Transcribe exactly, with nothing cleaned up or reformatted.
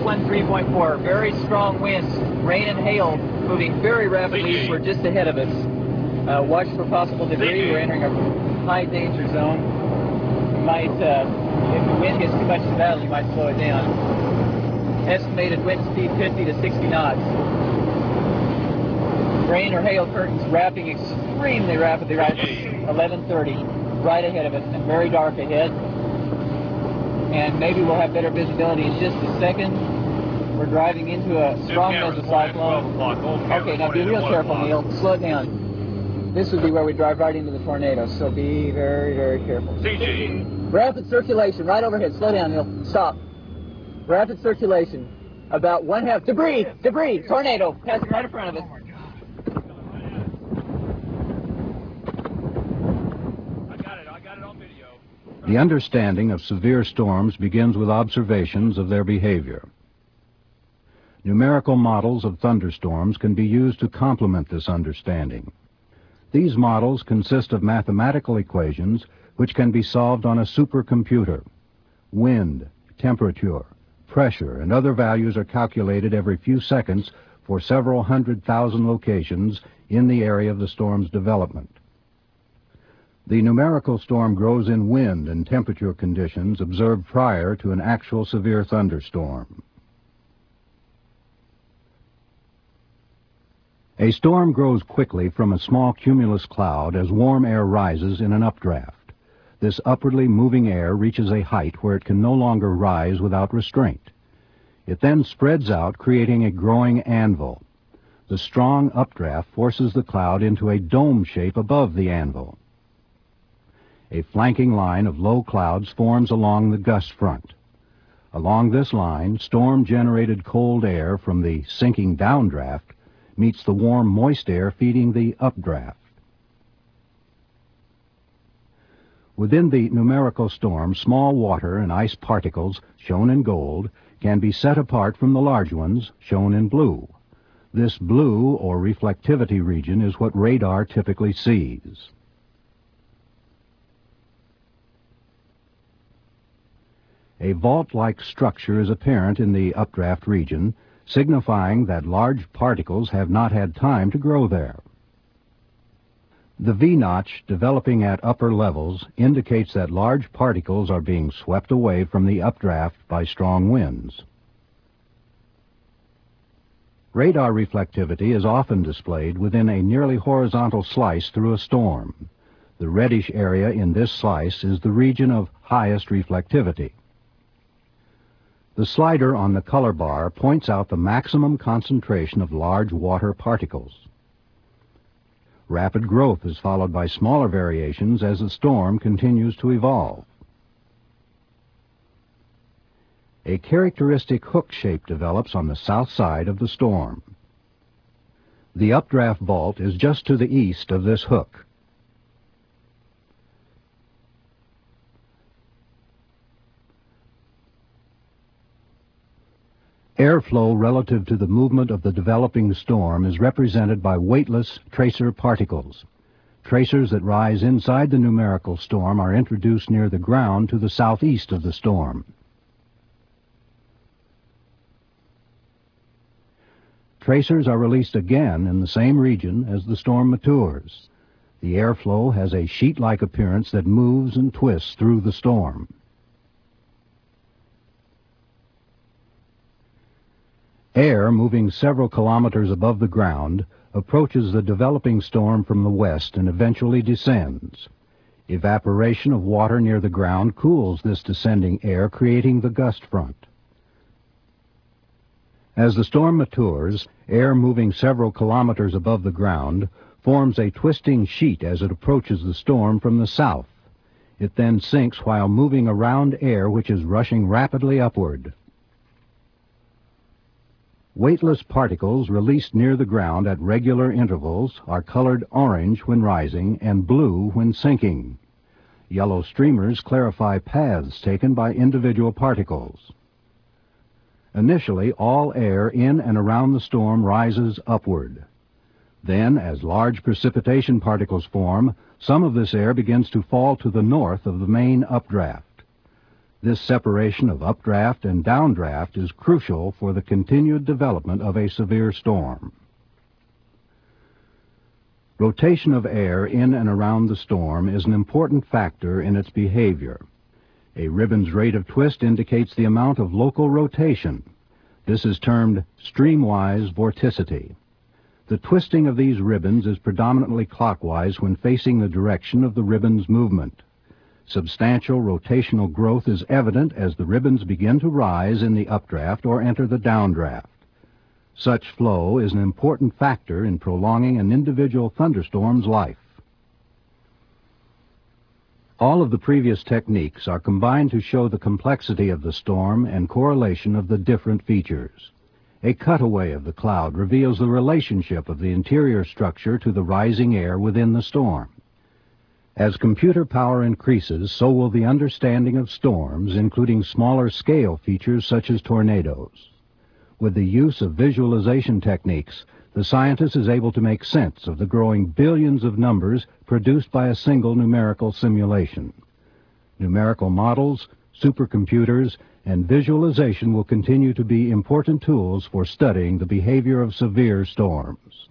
one three point four. Very strong winds, rain and hail, moving very rapidly. We're just ahead of us. Uh, watch for possible debris. We're entering a high danger zone. You might, uh, if the wind gets too much to battle, you might slow it down. Estimated wind speed fifty to sixty knots. Rain or hail curtains wrapping extremely rapidly right at eleven thirty, right ahead of us, and very dark ahead. And maybe we'll have better visibility in just a second. We're driving into a strong mesocyclone. Okay, now be real careful, Neil. Slow it down. This would be where we drive right into the tornado, so be very, very careful. C G. Rapid circulation, right overhead. Slow down, Neil. Stop. Rapid circulation. About one half. Debris! Debris! Tornado! Passing right in front of us. The understanding of severe storms begins with observations of their behavior. Numerical models of thunderstorms can be used to complement this understanding. These models consist of mathematical equations which can be solved on a supercomputer. Wind, temperature, pressure, and other values are calculated every few seconds for several hundred thousand locations in the area of the storm's development. The numerical storm grows in wind and temperature conditions observed prior to an actual severe thunderstorm. A storm grows quickly from a small cumulus cloud as warm air rises in an updraft. This upwardly moving air reaches a height where it can no longer rise without restraint. It then spreads out, creating a growing anvil. The strong updraft forces the cloud into a dome shape above the anvil. A flanking line of low clouds forms along the gust front. Along this line, storm-generated cold air from the sinking downdraft meets the warm, moist air feeding the updraft. Within the numerical storm, small water and ice particles, shown in gold, can be set apart from the large ones, shown in blue. This blue, or reflectivity region, is what radar typically sees. A vault-like structure is apparent in the updraft region, signifying that large particles have not had time to grow there. The V-notch developing at upper levels indicates that large particles are being swept away from the updraft by strong winds. Radar reflectivity is often displayed within a nearly horizontal slice through a storm. The reddish area in this slice is the region of highest reflectivity. The slider on the color bar points out the maximum concentration of large water particles. Rapid growth is followed by smaller variations as the storm continues to evolve. A characteristic hook shape develops on the south side of the storm. The updraft vault is just to the east of this hook. Airflow relative to the movement of the developing storm is represented by weightless tracer particles. Tracers that rise inside the numerical storm are introduced near the ground to the southeast of the storm. Tracers are released again in the same region as the storm matures. The airflow has a sheet-like appearance that moves and twists through the storm. Air moving several kilometers above the ground approaches the developing storm from the west and eventually descends. Evaporation of water near the ground cools this descending air, creating the gust front. As the storm matures, air moving several kilometers above the ground forms a twisting sheet as it approaches the storm from the south. It then sinks while moving around air which is rushing rapidly upward. Weightless particles released near the ground at regular intervals are colored orange when rising and blue when sinking. Yellow streamers clarify paths taken by individual particles. Initially, all air in and around the storm rises upward. Then, as large precipitation particles form, some of this air begins to fall to the north of the main updraft. This separation of updraft and downdraft is crucial for the continued development of a severe storm. Rotation of air in and around the storm is an important factor in its behavior. A ribbon's rate of twist indicates the amount of local rotation. This is termed streamwise vorticity. The twisting of these ribbons is predominantly clockwise when facing the direction of the ribbon's movement. Substantial rotational growth is evident as the ribbons begin to rise in the updraft or enter the downdraft. Such flow is an important factor in prolonging an individual thunderstorm's life. All of the previous techniques are combined to show the complexity of the storm and correlation of the different features. A cutaway of the cloud reveals the relationship of the interior structure to the rising air within the storm. As computer power increases, so will the understanding of storms, including smaller scale features such as tornadoes. With the use of visualization techniques, the scientist is able to make sense of the growing billions of numbers produced by a single numerical simulation. Numerical models, supercomputers, and visualization will continue to be important tools for studying the behavior of severe storms.